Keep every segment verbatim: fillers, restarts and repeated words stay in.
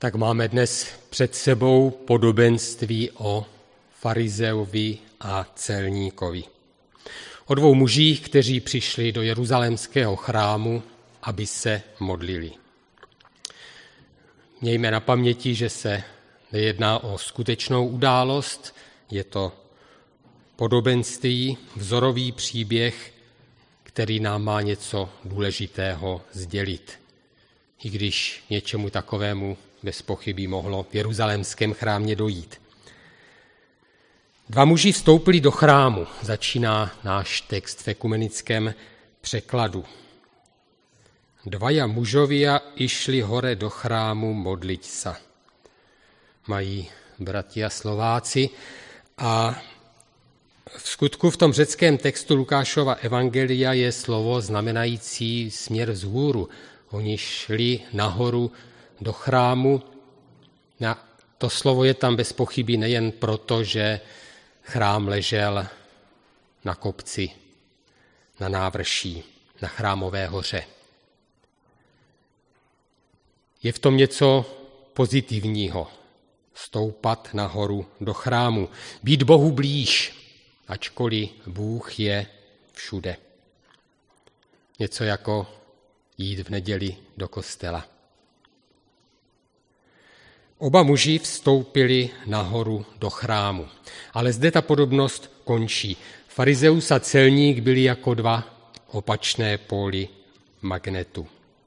Tak máme dnes před sebou podobenství o farizeovi a celníkovi. O dvou mužích, kteří přišli do jeruzalémského chrámu, aby se modlili. Mějme na paměti, že se nejedná o skutečnou událost, je to podobenství, vzorový příběh, který nám má něco důležitého sdělit. I když něčemu takovému bez pochyby mohlo v jeruzalémském chrámě dojít. Dva muži vstoupili do chrámu, začíná náš text v ekumenickém překladu. Dvaja mužovia išli hore do chrámu modliť sa. Mají bratia Slováci a v skutku v tom řeckém textu Lukášova evangelia je slovo znamenající směr vzhůru. Oni šli nahoru do chrámu. To slovo je tam bez pochyby nejen proto, že chrám ležel na kopci, na návrší, na Chrámové hoře. Je v tom něco pozitivního. Stoupat nahoru do chrámu, být Bohu blíž, ačkoliv Bůh je všude. Něco jako jít v neděli do kostela. Oba muži vstoupili nahoru do chrámu, ale zde ta podobnost končí. Farizeus a celník byli jako dva opačné póly magnetu.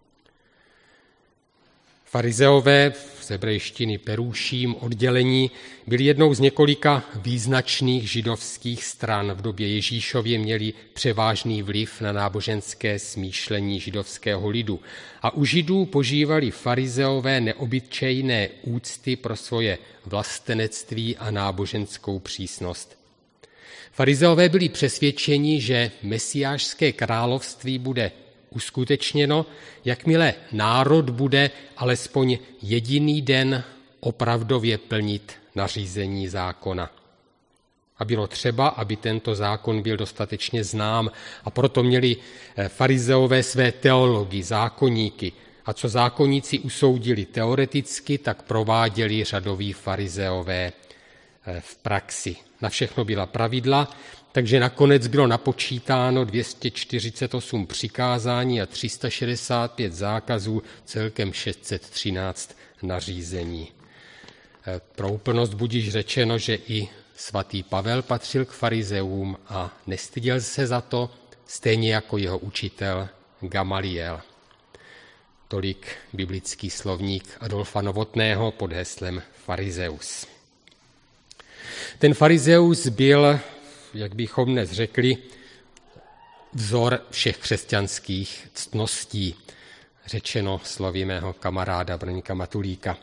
Farizeové, z hebrejštiny perůším oddělení, byli jednou z několika význačných židovských stran. V době Ježíšově měli převážný vliv na náboženské smýšlení židovského lidu. A u Židů požívali farizeové neobyčejné úcty pro svoje vlastenectví a náboženskou přísnost. Farizeové byli přesvědčeni, že mesiášské království bude uskutečněno, jakmile národ bude alespoň jediný den opravdově plnit nařízení zákona. A bylo třeba, aby tento zákon byl dostatečně znám, a proto měli farizeové své teology, zákoníky. A co zákoníci usoudili teoreticky, tak prováděli řadoví farizeové v praxi. Na všechno byla pravidla, takže nakonec bylo napočítáno dvě stě čtyřicet osm přikázání a tři sta šedesát pět zákazů, celkem šest set třináct nařízení. Pro úplnost budiž řečeno, že i svatý Pavel patřil k farizeům a nestyděl se za to, stejně jako jeho učitel Gamaliel. Tolik biblický slovník Adolfa Novotného pod heslem Farizeus. Ten farizeus byl, jak bychom dnes řekli, vzor všech křesťanských ctností, řečeno slovy mého kamaráda Brňka Matulíka.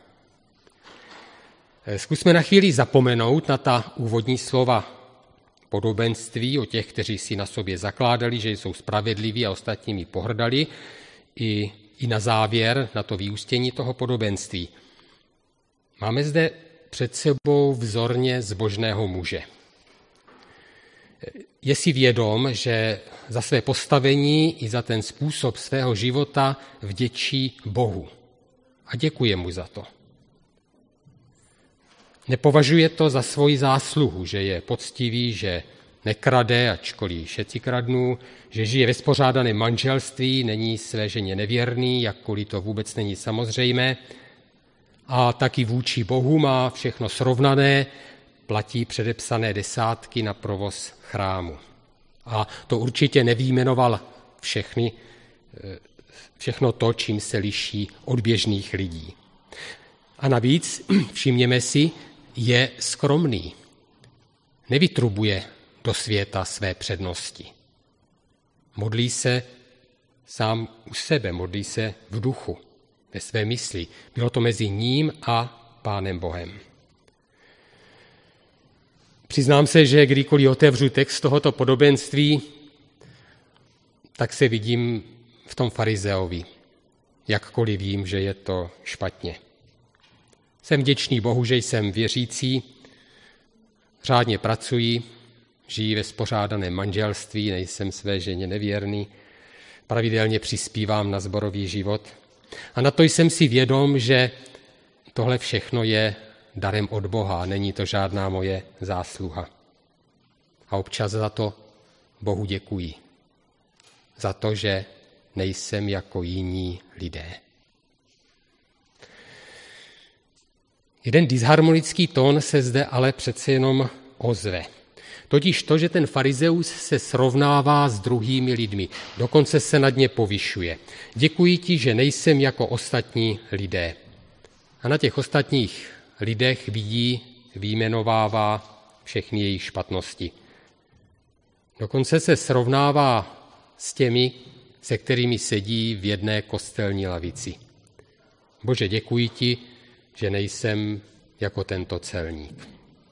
Zkusme na chvíli zapomenout na ta úvodní slova podobenství o těch, kteří si na sobě zakládali, že jsou spravedliví a ostatními pohrdali, i, i na závěr, na to vyústění toho podobenství. Máme zde před sebou vzorně zbožného muže. Je si vědom, že za své postavení i za ten způsob svého života vděčí Bohu a děkuje mu za to. Nepovažuje to za svoji zásluhu, že je poctivý, že nekrade, ačkoliv všetci kradnou, že žije ve spořádaném manželství, není své ženě nevěrný, jakkoliv to vůbec není samozřejmé, a taky vůči Bohu má všechno srovnané, platí předepsané desátky na provoz chrámu. A to určitě nevyjmenoval všechny, všechno to, čím se liší od běžných lidí. A navíc, všimněme si, je skromný. Nevytrubuje do světa své přednosti. Modlí se sám u sebe, modlí se v duchu, ve své mysli. Bylo to mezi ním a Pánem Bohem. Přiznám se, že kdykoliv otevřu text tohoto podobenství, tak se vidím v tom farizeovi, jakkoliv vím, že je to špatně. Jsem vděčný Bohu, že jsem věřící, řádně pracuji, žiji ve spořádaném manželství, nejsem své ženě nevěrný, pravidelně přispívám na sborový život. A na to jsem si vědom, že tohle všechno je darem od Boha, není to žádná moje zásluha. A občas za to Bohu děkuji. Za to, že nejsem jako jiní lidé. Jeden disharmonický tón se zde ale přece jenom ozve. Totiž to, že ten farizeus se srovnává s druhými lidmi, dokonce se nad ně povyšuje. Děkuji ti, že nejsem jako ostatní lidé. A na těch ostatních lidech vidí, vyjmenovává všechny jejich špatnosti. Dokonce se srovnává s těmi, se kterými sedí v jedné kostelní lavici. Bože, děkuji ti, že nejsem jako tento celník.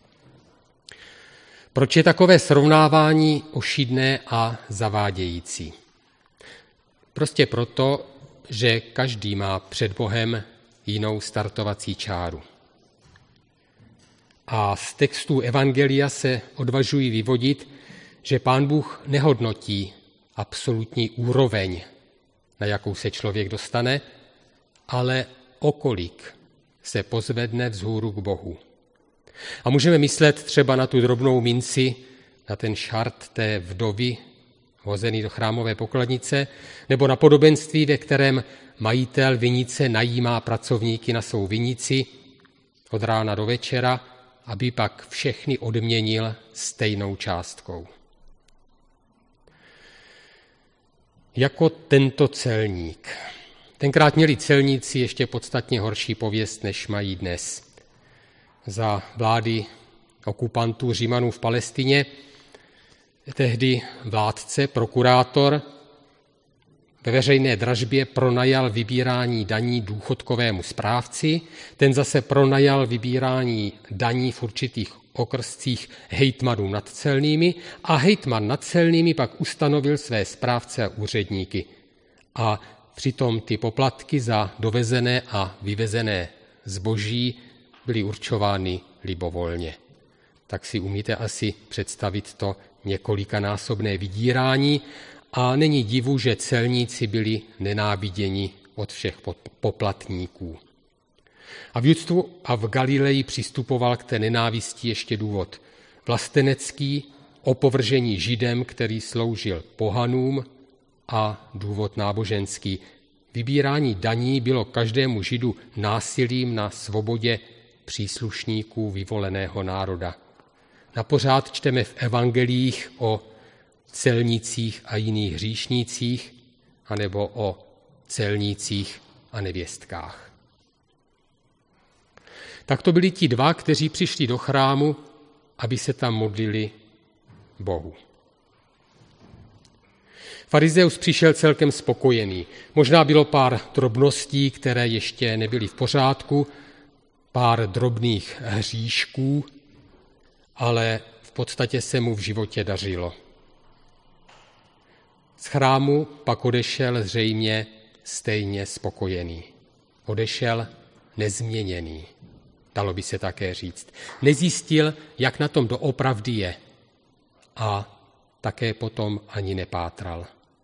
Proč je takové srovnávání ošidné a zavádějící? Prostě proto, že každý má před Bohem jinou startovací čáru. A z textů Evangelia se odvažují vyvodit, že Pán Bůh nehodnotí absolutní úroveň, na jakou se člověk dostane, ale okolik se pozvedne vzhůru k Bohu. A můžeme myslet třeba na tu drobnou minci, na ten šart té vdovy hozený do chrámové pokladnice, nebo na podobenství, ve kterém majitel vinice najímá pracovníky na svou vinici od rána do večera, aby pak všechny odměnil stejnou částkou. Jako tento celník. Tenkrát měli celníci ještě podstatně horší pověst, než mají dnes. Za vlády okupantů Římanů v Palestině tehdy vládce, prokurátor, ve veřejné dražbě pronajal vybírání daní důchodkovému správci, ten zase pronajal vybírání daní v určitých okrscích hejtmanům nad celnými a hejtman nad celnými pak ustanovil své správce a úředníky. A přitom ty poplatky za dovezené a vyvezené zboží byly určovány libovolně. Tak si umíte asi představit to několikanásobné vydírání a není divu, že celníci byli nenáviděni od všech poplatníků. A v Judsku a v Galileji přistupoval k té nenávisti ještě důvod vlastenecký, opovržení Židem, který sloužil pohanům, a důvod náboženský. Vybírání daní bylo každému Židu násilím na svobodě příslušníků vyvoleného národa. Napořád čteme v evangelích o celnících a jiných hříšnících, anebo o celnících a nevěstkách. Tak to byli ti dva, kteří přišli do chrámu, aby se tam modlili Bohu. Farizeus přišel celkem spokojený. Možná bylo pár drobností, které ještě nebyly v pořádku, pár drobných hříšků, ale v podstatě se mu v životě dařilo. Z chrámu pak odešel zřejmě stejně spokojený. Odešel nezměněný, dalo by se také říct. Nezjistil, jak na tom doopravdy je, a také potom ani nepátral.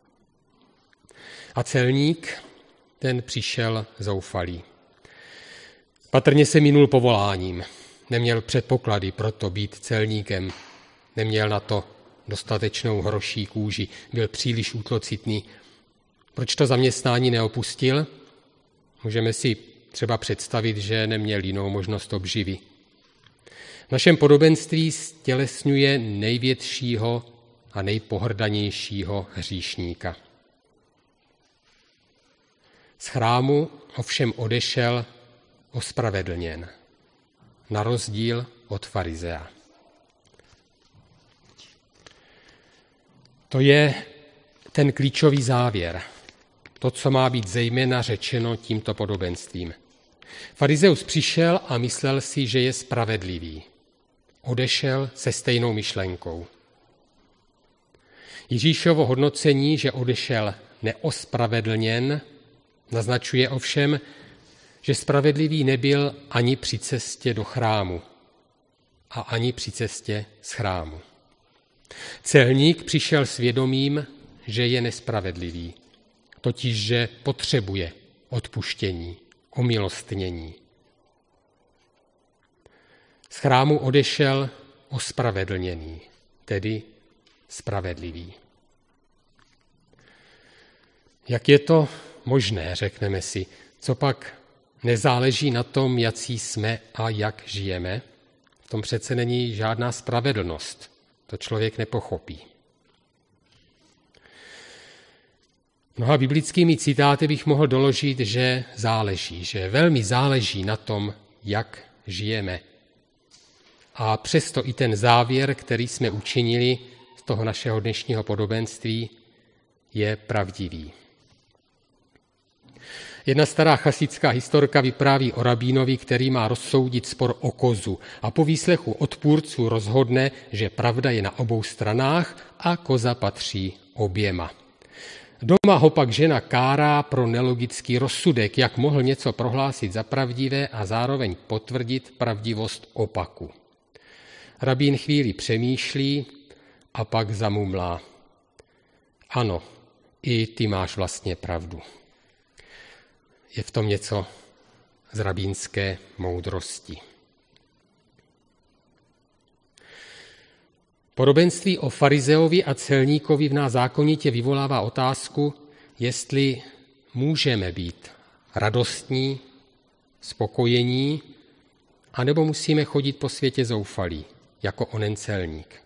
A celník, ten přišel zoufalý. Patrně se minul povoláním, neměl předpoklady pro to být celníkem, neměl na to dostatečnou hroší kůži, byl příliš útlocitný. Proč to zaměstnání neopustil? Můžeme si třeba představit, že neměl jinou možnost obživy. V našem podobenství stělesňuje největšího a nejpohrdanějšího hříšníka. Z chrámu ovšem odešel ospravedlněn, na rozdíl od farizea. To je ten klíčový závěr, to, co má být zejména řečeno tímto podobenstvím. Farizeus přišel a myslel si, že je spravedlivý. Odešel se stejnou myšlenkou. Ježíšovo hodnocení, že odešel neospravedlněn, naznačuje ovšem, že spravedlivý nebyl ani při cestě do chrámu a ani při cestě z chrámu. Celník přišel s vědomím, že je nespravedlivý, totiž že potřebuje odpuštění, omilostnění. Z chrámu odešel ospravedlněný, tedy spravedlivý. Jak je to možné, řekneme si, co pak nezáleží na tom, jací jsme a jak žijeme? V tom přece není žádná spravedlnost. To člověk nepochopí. Mnoha biblickými citáty bych mohl doložit, že záleží, že velmi záleží na tom, jak žijeme. A přesto i ten závěr, který jsme učinili z toho našeho dnešního podobenství, je pravdivý. Jedna stará chasická historka vypráví o rabínovi, který má rozsoudit spor o kozu a po výslechu odpůrců rozhodne, že pravda je na obou stranách a koza patří oběma. Doma ho pak žena kárá pro nelogický rozsudek, jak mohl něco prohlásit za pravdivé a zároveň potvrdit pravdivost opaku. Rabín chvíli přemýšlí a pak zamumlá. Ano, i ty máš vlastně pravdu. Je v tom něco z rabínské moudrosti. Podobenství o farizeovi a celníkovi v nás zákonitě vyvolává otázku, jestli můžeme být radostní, spokojení, anebo musíme chodit po světě zoufalí, jako onen celník.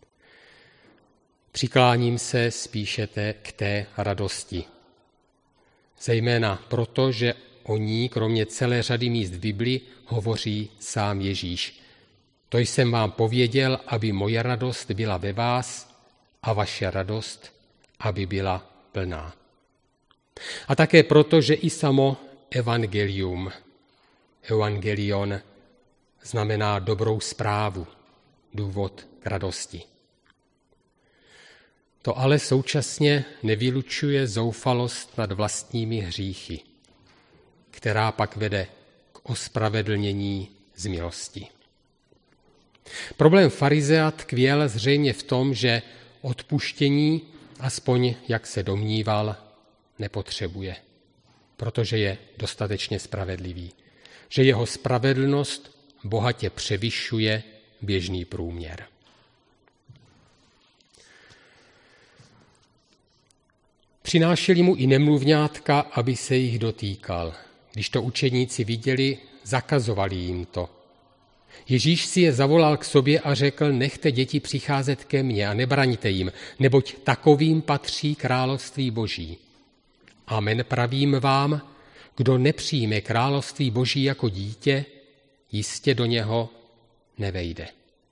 Přikláním se spíše té, k té radosti. Zejména proto, že o ní, kromě celé řady míst v Bibli, hovoří sám Ježíš. To jsem vám pověděl, aby moje radost byla ve vás a vaše radost, aby byla plná. A také proto, že i samo evangelium, evangelion, znamená dobrou zprávu, důvod k radosti. To ale současně nevylučuje zoufalost nad vlastními hříchy, která pak vede k ospravedlnění z milosti. Problém farizea tkvěl zřejmě v tom, že odpuštění, aspoň jak se domníval, nepotřebuje, protože je dostatečně spravedlivý, že jeho spravedlnost bohatě převyšuje běžný průměr. Přinášeli mu i nemluvňátka, aby se jich dotýkal. Když to učedníci viděli, zakazovali jim to. Ježíš si je zavolal k sobě a řekl, nechte děti přicházet ke mně a nebraňte jim, neboť takovým patří království Boží. Amen, pravím vám, kdo nepřijme království Boží jako dítě, jistě do něho nevejde.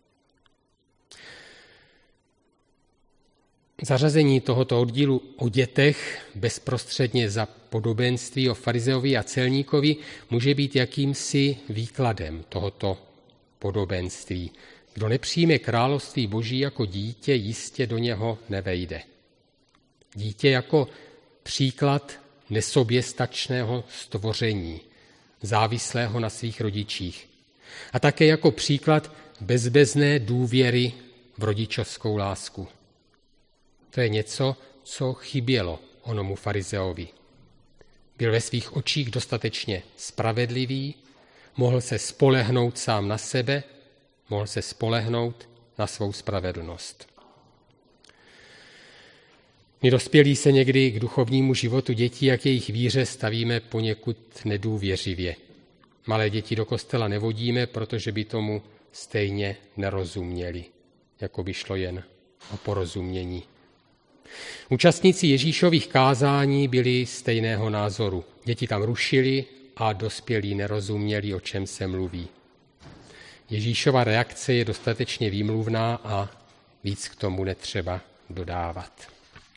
Zařazení tohoto oddílu o dětech bezprostředně za podobenství o farizeovi a celníkovi může být jakýmsi výkladem tohoto podobenství. Kdo nepřijme království Boží jako dítě, jistě do něho nevejde. Dítě jako příklad nesoběstačného stvoření, závislého na svých rodičích. A také jako příklad bezbezné důvěry v rodičovskou lásku. To je něco, co chybělo onomu farizeovi. Byl ve svých očích dostatečně spravedlivý, mohl se spolehnout sám na sebe, mohl se spolehnout na svou spravedlnost. My dospělí se někdy k duchovnímu životu dětí a k jejich víře stavíme poněkud nedůvěřivě. Malé děti do kostela nevodíme, protože by tomu stejně nerozuměli, jako by šlo jen o porozumění. Účastníci Ježíšových kázání byli stejného názoru. Děti tam rušili a dospělí nerozuměli, o čem se mluví. Ježíšova reakce je dostatečně výmluvná a víc k tomu netřeba dodávat.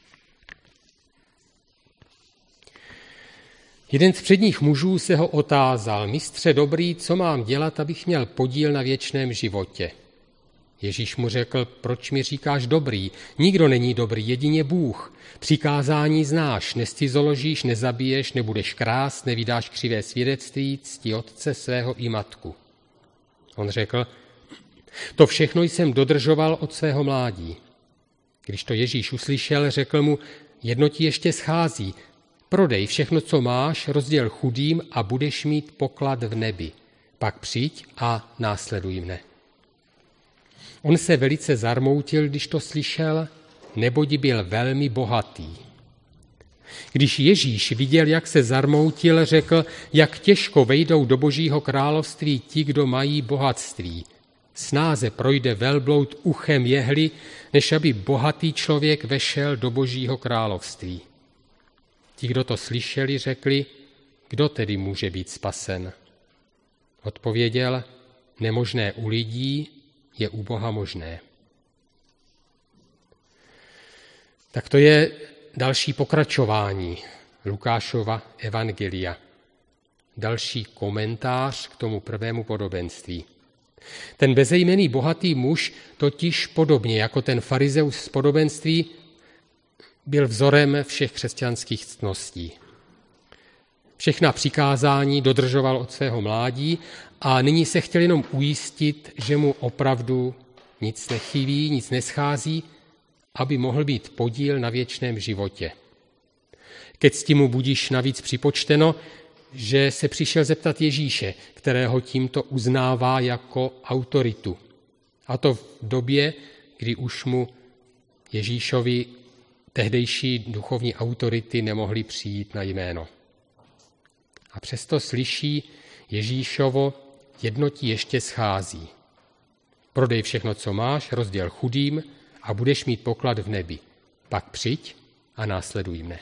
Jeden z předních mužů se ho otázal, mistře dobrý, co mám dělat, abych měl podíl na věčném životě? Ježíš mu řekl, proč mi říkáš dobrý? Nikdo není dobrý, jedině Bůh. Přikázání znáš, nescizoložíš, nezabiješ, nebudeš krást, nevydáš křivé svědectví, cti otce svého i matku. On řekl, to všechno jsem dodržoval od svého mládí. Když to Ježíš uslyšel, řekl mu, jedno ti ještě schází, prodej všechno, co máš, rozděl chudým a budeš mít poklad v nebi. pak přijď a následuj mne. On se velice zarmoutil, když to slyšel, neboť byl velmi bohatý. Když Ježíš viděl, jak se zarmoutil, řekl, jak těžko vejdou do Božího království ti, kdo mají bohatství. Snáze projde velbloud uchem jehly, než aby bohatý člověk vešel do Božího království. Ti, kdo to slyšeli, řekli, kdo tedy může být spasen? Odpověděl, nemožné u lidí je u Boha možné. Tak to je další pokračování Lukášova evangelia. Další komentář k tomu prvému podobenství. Ten bezejmenný bohatý muž totiž podobně jako ten farizeus z podobenství byl vzorem všech křesťanských ctností. Všechna přikázání dodržoval od svého mládí a nyní se chtěl jenom ujistit, že mu opravdu nic nechybí, nic neschází, aby mohl být podíl na věčném životě. Ke cti mu budiž navíc připočteno, že se přišel zeptat Ježíše, kterého tímto uznává jako autoritu. A to v době, kdy už mu Ježíšovi tehdejší duchovní autority nemohly přijít na jméno. A přesto slyší Ježíšovo, jedno ti ještě schází. Prodej všechno, co máš, rozděl chudým a budeš mít poklad v nebi. Pak přijď a následuj mne.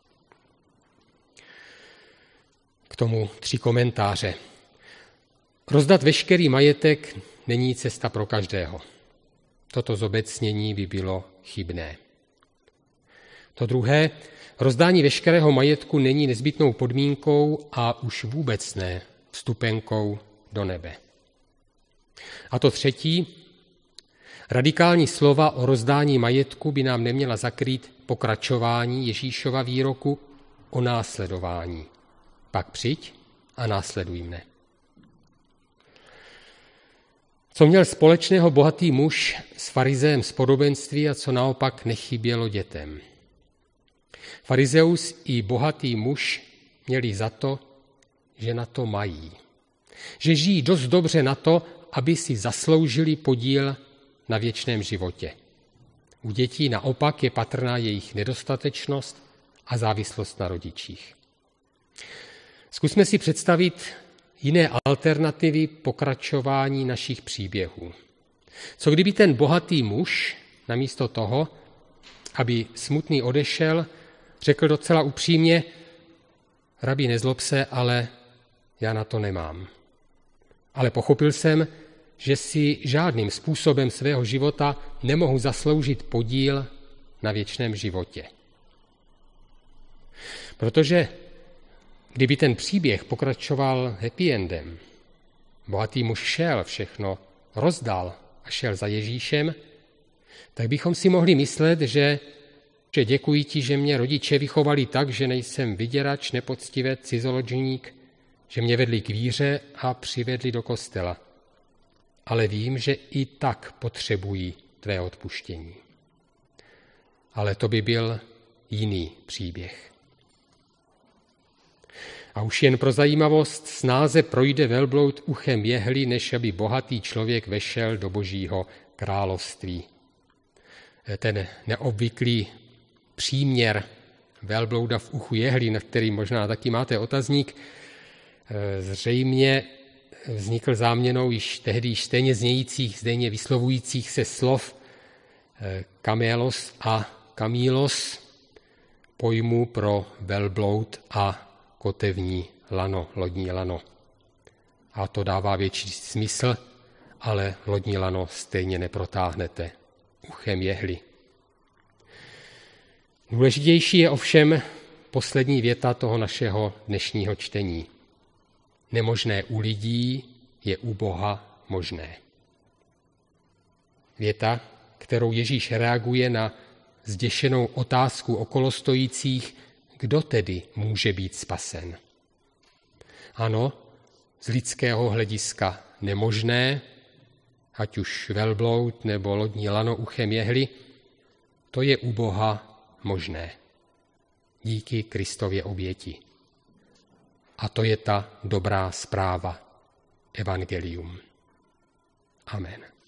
K tomu tři komentáře. Rozdat veškerý majetek není cesta pro každého. Toto zobecnění by bylo chybné. To druhé, rozdání veškerého majetku není nezbytnou podmínkou a už vůbec ne vstupenkou do nebe. A to třetí, radikální slova o rozdání majetku by nám neměla zakrýt pokračování Ježíšova výroku o následování. Pak přijď a následuj mne. Co měl společného bohatý muž s farizeem z podobenství a co naopak nechybělo dětem? Farizeus i bohatý muž měli za to, že na to mají. Že žijí dost dobře na to, aby si zasloužili podíl na věčném životě. U dětí naopak je patrná jejich nedostatečnost a závislost na rodičích. Zkusme si představit jiné alternativy pokračování našich příběhů. Co kdyby ten bohatý muž namísto toho, aby smutný odešel, řekl docela upřímně, rabi, nezlob se, ale já na to nemám. Ale pochopil jsem, že si žádným způsobem svého života nemohu zasloužit podíl na věčném životě. Protože kdyby ten příběh pokračoval happy endem, bohatý muž šel, všechno rozdal a šel za Ježíšem, tak bychom si mohli myslet, že, že děkuji ti, že mě rodiče vychovali tak, že nejsem vyděrač, nepoctivec, cizoložník, že mě vedli k víře a přivedli do kostela. Ale vím, že i tak potřebují tvé odpuštění. Ale to by byl jiný příběh. A už jen pro zajímavost, snáze projde velbloud uchem jehly, než aby bohatý člověk vešel do Božího království. Ten neobvyklý příměr velblouda v uchu jehly, na který možná taky máte otazník, zřejmě vznikl záměnou již tehdy již stejně znějících, stejně vyslovujících se slov kamélos a kamílos, pojmu pro velbloud a kotevní lano, lodní lano. A to dává větší smysl, ale lodní lano stejně neprotáhnete uchem jehly. Důležitější je ovšem poslední věta toho našeho dnešního čtení. Nemožné u lidí je u Boha možné. Věta, kterou Ježíš reaguje na zděšenou otázku okolostojících, kdo tedy může být spasen. Ano, z lidského hlediska nemožné, ať už velbloud nebo lodní lano uchem jehly, to je u Boha možné. Díky Kristově oběti. A to je ta dobrá zpráva. evangelium. Amen.